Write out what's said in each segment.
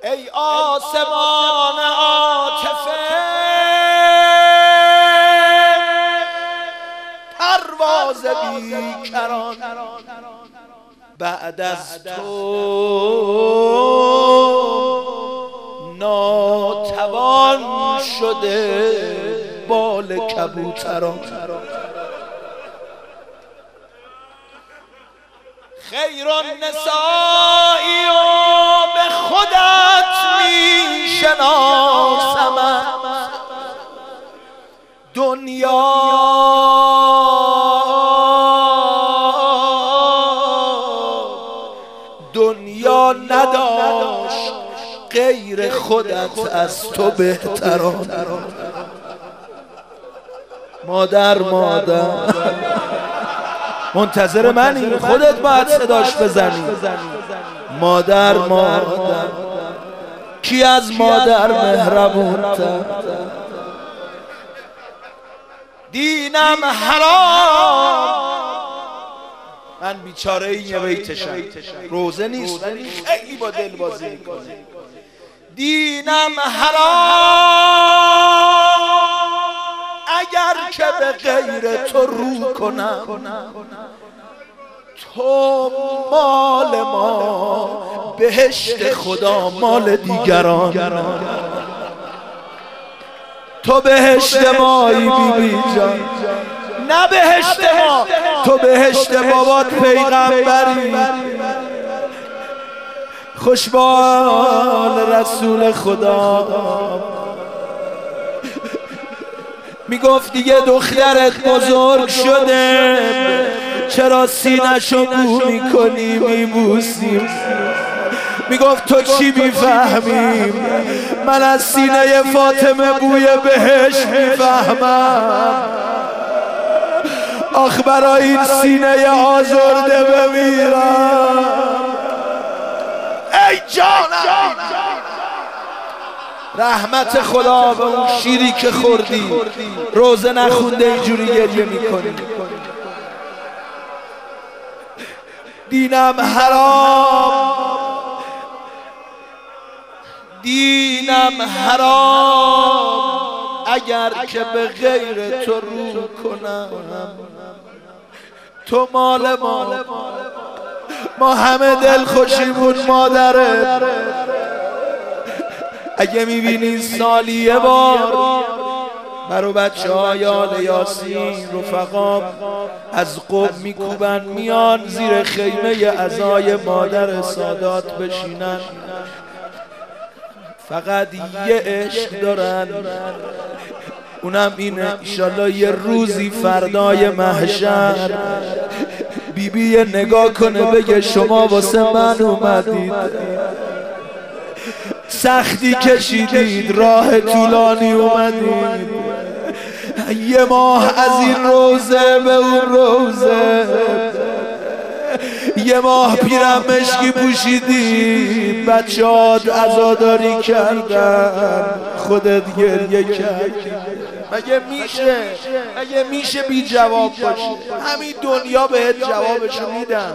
ای آسمان عاطفه پرواز بیکران، بعد از تو ناتوان شده بال کبوتران. خیر النسائی و به خودت می شناسم، دنیا نداشت غیر خودت از تو بهتران. مادر منتظر منی، خودت باید صداش بزنی. مادر کی از مادر مهربون‌تر؟ دینم حرام. من بیچاره این یه بیتشم، روزه نیست ولی خیلی با دل بازی میکنه. دینم حرام اگر که به غیر تو رو کنم، تو مال ما بهشت خدا مال دیگران. تو بهشت مایی بیبی جان، نه بهشت ما، تو بهشت بابات پیغمبری. خوشبال رسول خدا میگفت دیگه دخترت بزرگ شده، چرا سینه‌شو بو میکنی میبوسیم؟ میگفت تو چی میفهمی؟ من از سینه فاطمه بوی بهشت میفهمم. آخ برای این سینه آزرده بمیرم. ای جانم، رحمت خدا به اون شیری که خوردی، روزه نخونده اینجوری گریه میکنی. دینم حرام اگر که به غیر تو رو کنم، تو مال ما همه دل خوشیمون مادره. اگه میبینی سالی یه بار برو بچه های آل یاسین رفقا از قم میکوبن میان زیر خیمه عزای مادر سادات بشینن، فقط یه عشق دارن، اونم اینه انشالله یه روزی فردای محشر بیبی نگاه کنه بگه شما واسه من اومدید، سختی کشیدید، راه طولانی اومدید، یه ماه از این روزه به اون روزه، یه ماه پیرم مشکی پوشیدید، بچه‌هات عزاداری کردن، خودت گریه کردی. مگه میشه بی جواب باشی؟ همین دنیا بهت جوابشو میدم.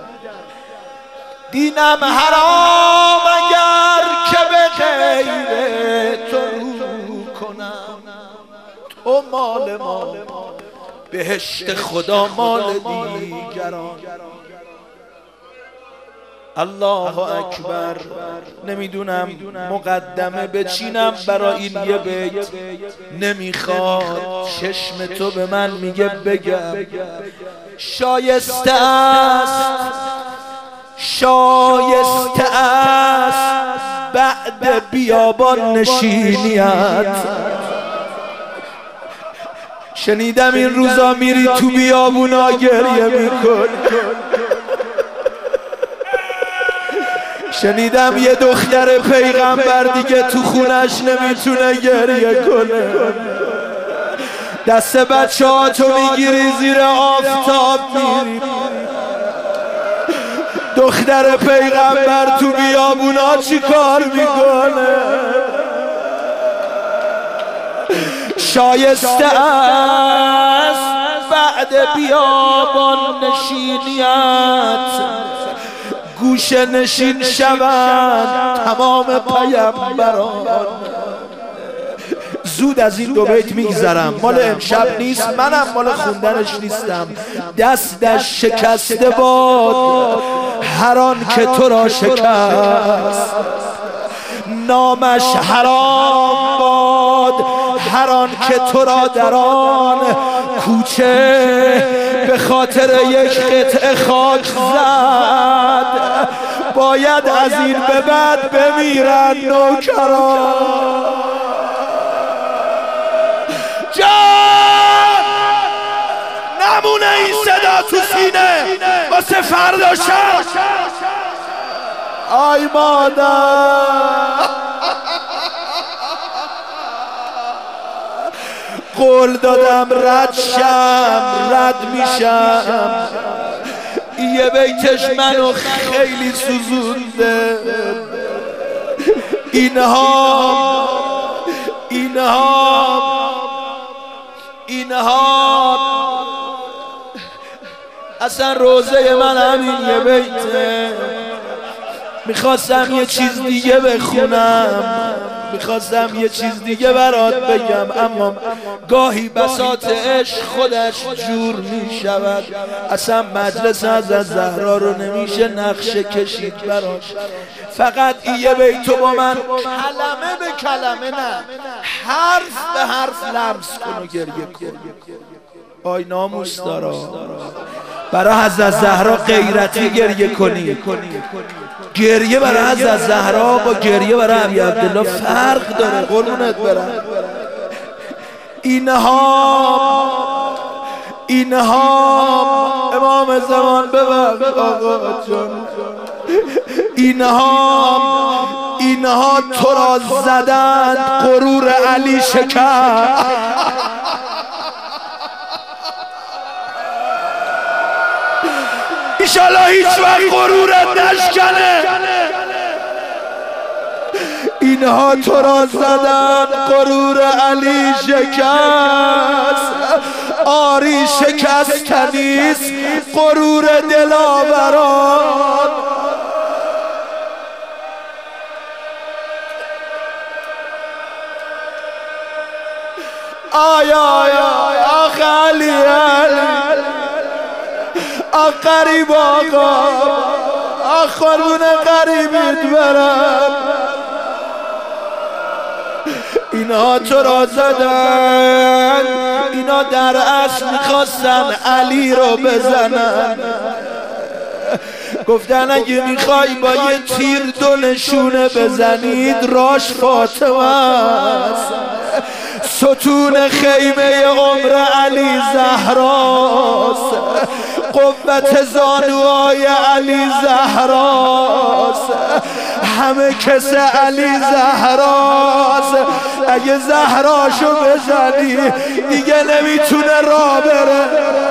دینم حرام اگر که به غیر تو رو کنم، تو مال ما بهشت خدا مال دیگران. الله اکبر. نمیدونم مقدمه بچینم برای این یه بیت، نمیخواد چشم تو به من میگه بگم شایسته است بعد بیابان نشینیت. شنیدم این روزا میری تو بیابونا گریه میکن، شنیدم یه دختر پیغمبر دیگه تو خونش نمیتونه گریه کنه، دست بچه‌هاتو میگیری زیر آفتاب میری. دختر پیغمبر تو بیابونا چی کار میکنه؟ شایسته است بعد بیابان نشینیت گوشه نشین شوند تمام پیامبران. زود از این دو بیت میگذرم، مال امشب نیست، منم مال خوندنش نیستم. دستش شکسته باد هر آن که تو را شکست، نامش حرام باد هر آن که تو را در آن کوچه به خاطر یک قطعه خاک زد. باید از این به بعد بمیرن نوکران. جان نمونه این صدا تو سینه واسه فردا شب. آی مادر قول دادم رد شم، رد میشم. یه بیتش منو خیلی سوزونده. اینها اصلا روزه من همین یه بیته. میخواستم یه چیز دیگه بخونم، میخواستم یه چیز دیگه برات بگم، اما گاهی بساط عشق خودش جور میشود. اصلا مجلس حضرت زهرا رو نمیشه نقشه کشید براش. فقط یه بیتو با من کلمه به کلمه، نه حرف به حرف لمس کن و گریه کن. آی ناموس دارا، برای حضرت زهرا غیرتی گریه کنی. گریه برای حضرت زهرا با گریه برای ابی عبدالله فرق داره. قربونت برم. اینها امام زمان ببخش آقا جان، اینها تو را زدند غرور علی شکست. ایشالله هیچ وقت غرورت نشکنه. اینها تو را زدن غرور علی شکست. آری شکستنیست غرور دلاوران. آی آی آی آخ علی قریب آقا، قربون قریبت برم. اینا تو را زدن، اینا در اصل میخواستن علی رو بزنن. گفتن اگه میخوای با یه تیر دو نشونه بزنید راش فاطمه است. ستون خیمه عمر علی زهراست، قوت زانوهای علی زهراست، همه کس علی زهراست. اگه زهراشو بزنی دیگه نمیتونه راه بره.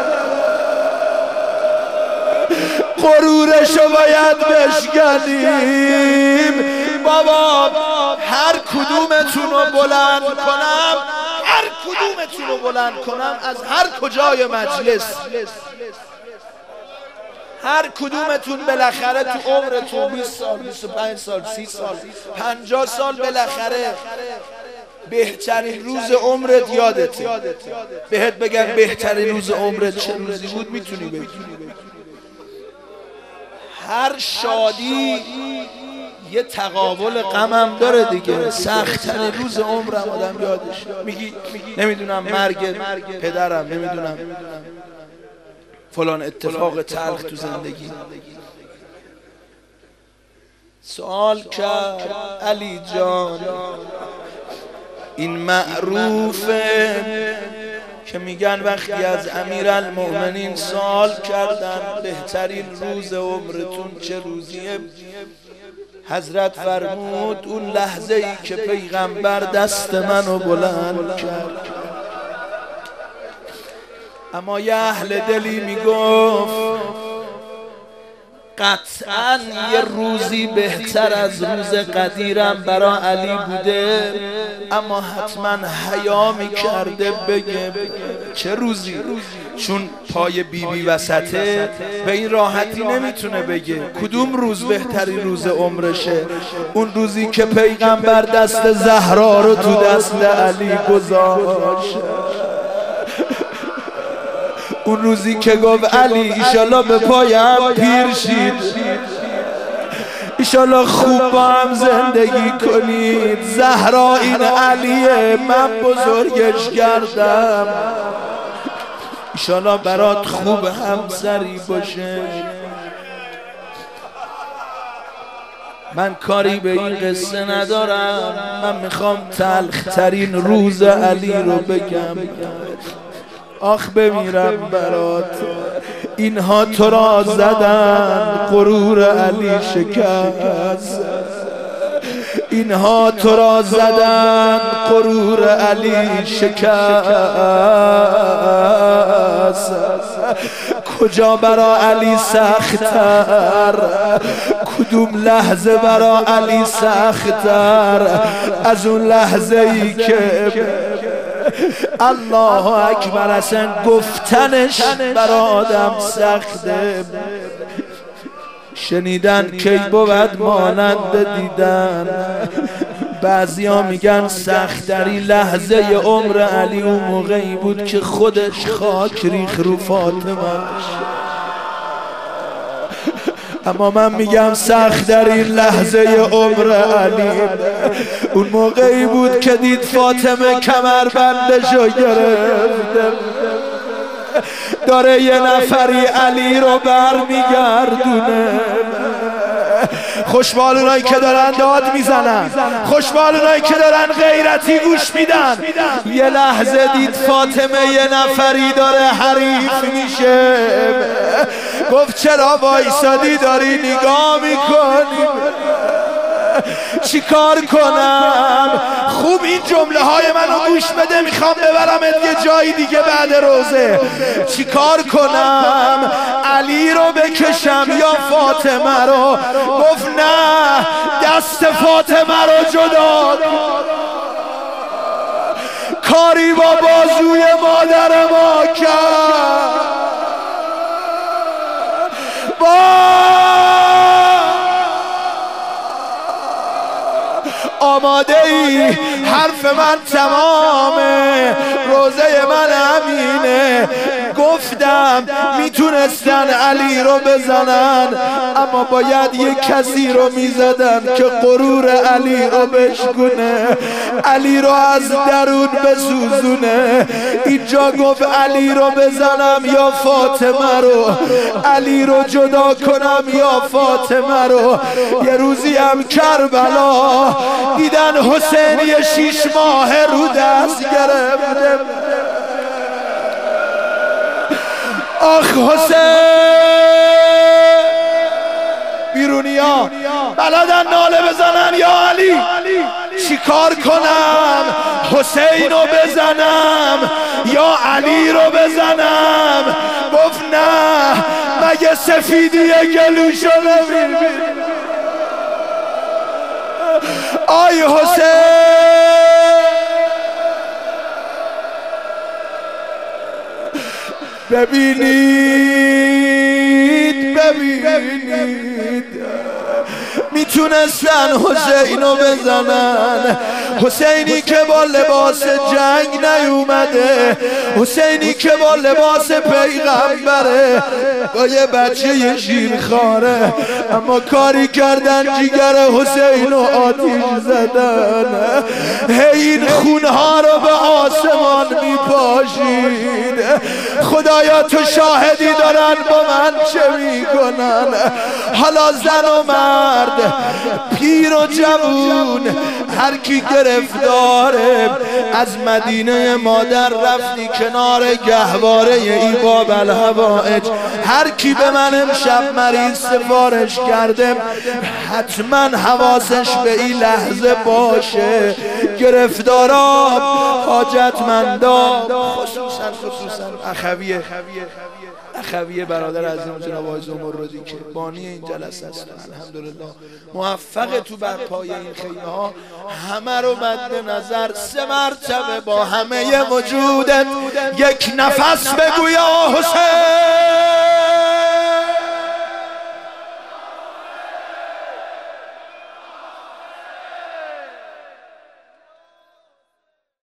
غرورشو باید بشکنیم. بابا هر کدومتون رو بلند کنم، هر کدومتون رو بلند کنم از هر کجای مجلس، هر کدومتون بالاخره تو عمرتون 20 سال 25 سال 30 سال 50 سال بالاخره بهترین روز عمرت یادته. بهت بگم بهترین روز عمرت چه روزی بود میتونی بگی. هر شادی یه تقابل غمم داره دیگه. سخت‌ترین روز عمرم آدم یادش میگی نمیدونم مرگ پدرم، نمیدونم فلان اتفاق تلخ تو زندگی. سوال کرد علی جان این معروفه که میگن وقتی از امیرالمؤمنین سوال کردن بهترین روز عمرتون چه روزیه، حضرت فرمود اون لحظه ای که پیغمبر دست منو بلند کرد. اما یه اهل دلی میگفت قطعاً یه روزی بهتر از روز قدیرم برا علی بوده، اما حتما حیا میکرده بگه چه روزی؟ چون پای بیبی وسطه به این راحتی نمیتونه بگه کدوم روز بهترین روز عمرشه. اون روزی که پیغمبر دست زهرا رو تو دست علی گذاشت، اون روزی که گفت علی ایشالله به پایم پیر شید، ایشالله خوب با هم زندگی کنید. زهرا این علیه، من بزرگش کردم، ایشالله برات خوب همسری باشه. من کاری به این قصه ندارم، من میخوام تلخترین روز علی رو بگم. آخ بمیرم برات، اینها تو را زدن غرور علی شکست، اینها تو را زدن غرور علی شکست. کجا برا علی سخت‌تر، کدوم لحظه برا علی سخت‌تر از اون لحظه ای که الله اکبر اصلا گفتنش برا آدم سخته. شنیدن کی بود مانند دیدن. بعضیا میگن سخت‌ترین لحظه عمر علی اون موقعی بود که خودش خاک ریخ رو فاطمه‌اش. اما من میگم سخت‌ترین لحظه عمر علی اون موقعی بود که دید فاطمه کمربندشو گرفته، داره یه نفری علی رو برمیگردونه. خوشبال اونایی که دارن داد میزنن، خوشبال اونایی که دارن غیرتی گوش میدن. یه لحظه دید فاطمه یه نفری داره حریف میشه، گفت چرا وایسادی داری نگاه میکنی؟ چی کار کنم؟ خوب این جمله های منو گوش بده، میخوام ببرمت یه جایی دیگه بعد روزه. چی کار کنم؟ علی رو بکشم یا فاطمه رو؟ گفت نه، دست فاطمه رو جدا کاری با بازوی مادر ما کرد. آماده ای؟ حرف من تمامه، روزه من امینه. گفتم میتونستن علی رو بزنن، اما باید یک کسی رو میزدن که غرور علی رو بشکونه، علی رو از درون بسوزونه. اینجا گفت علی رو بزنم یا فاطمه رو، علی رو جدا کنم یا فاطمه رو. یه روزی هم کربلا دیدن حسین 6 ماه رو دست گرفته. آخ حسین، بیرونیا بلدن ناله بزنن یا علی؟ چی کار کنم؟ حسین رو بزنم یا علی رو بزنم؟ گفت نه، مگه سفیدی گلوشو نمی‌بینی؟ آی حسین، ببینید میتونستن حسینو بزنن. حسینی که با لباس جنگ نیومده، حسینی که با لباس پیغمبره، با یه بچه شیرخواره، اما کاری کردن جیگر حسینو آتیش زدن. هی این خونها رو به آسمان میپاشید. خدایا تو شاهدی دارن با من چه میکنن. حالا زن و مرد، پیر و جوون، هر کی گرفتاره. از مدینه مادر رفتی کنار گهواره ای باب الهوائج. هر کی به من امشب مریض سفارش کرده، حتما حواسش به این لحظه باشه. گرفتارات، حاجتمندان، خصوصا اخویه اخوی برادر عزیزم جناب آقای زمردی که بانی این جلسه هستن، الحمدلله موفق تو برپای این خیمه ها، همه رو مد نظر 3 مرتبه با همه وجودت یک نفس بگو یا حسین.